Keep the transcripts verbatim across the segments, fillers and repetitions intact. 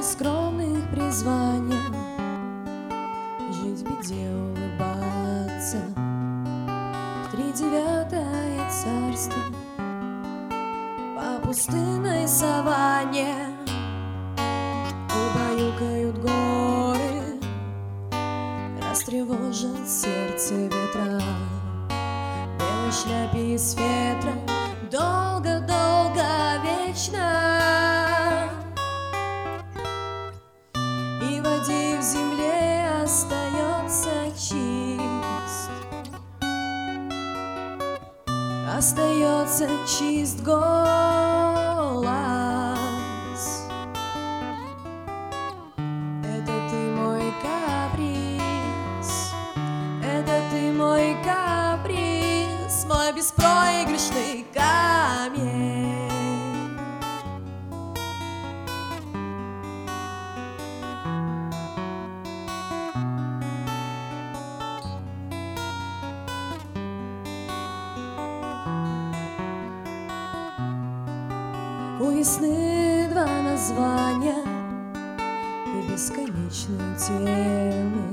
скромных призваний, жить в беде, улыбаться, в тридевятое царство, по пустынной саванне убаюкают горы, растревожат сердце ветра, белой шляпе из ветра, долго-долго, вечно. И в воде, в земле остается чист, остается чист голос. Это ты мой каприз, это ты мой каприз, мой беспроигрышный камень. У весны два названия и бесконечные темы,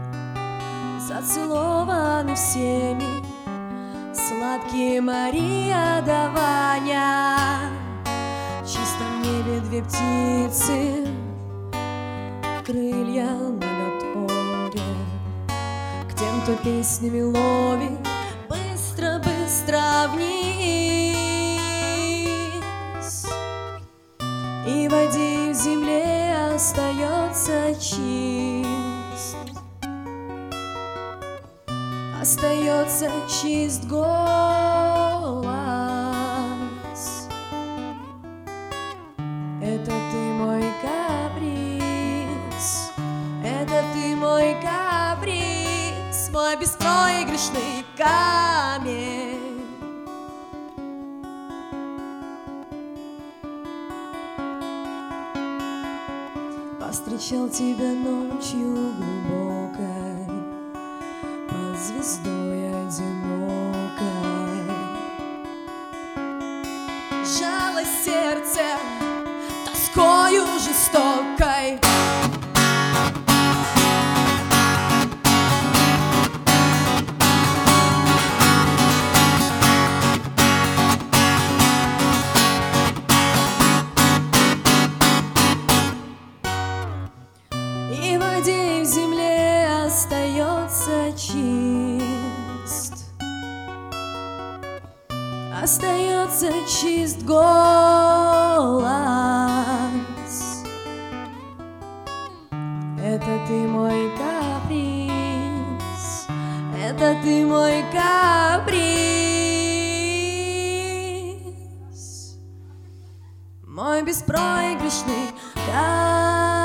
зацелованы всеми, сладкие Мария да Ваня. В чистом небе две птицы, крылья наготове, к тем, кто песнями ловит быстро-быстро вниз. И в воде, и в земле остается чист, остается чист голос. Это ты мой каприз, это ты мой каприз, мой беспроигрышный камень. Встречал тебя ночью глубокой, под звездой одинокой. Жало сердце тоскою жестокой. И в воде, и в земле остается чист, остается чист голос. Это ты мой каприз, это ты мой каприз, мой беспроигрышный камень.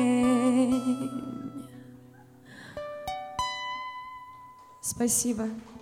Спасибо.